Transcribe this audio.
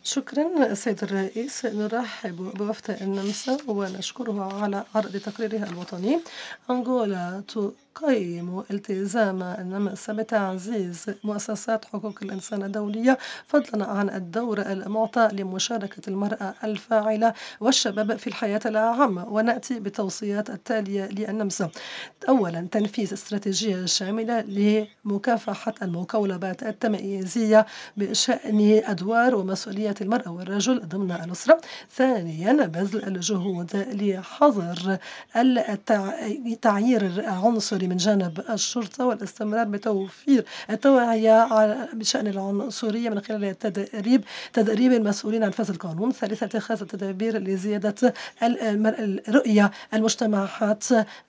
شكرا سيد الرئيس، نرحب بوفد النمسا ونشكره على عرض تقريرها الوطني. أنغولا تقيم التزام النمسا بتعزيز مؤسسات حقوق الإنسان الدولية، فضلا عن الدور المعطى لمشاركة المرأة الفاعلة والشباب في الحياة العامة. ونأتي بالتوصيات التالية للنمسا: أولا، تنفيذ استراتيجية شاملة لمكافحة المقولبات التمييزية بشأن أدوار ومسؤولية المرأة والرجل ضمن الأسرة. ثانيا، بذل الجهود لحظر التعيير العنصري من جانب الشرطة، والاستمرار بتوفير التوعية بشأن العنصرية من خلال تدريب المسؤولين عن نفاذ القانون. ثالثا، اتخاذ التدابير لزيادة الرؤية المجتمعات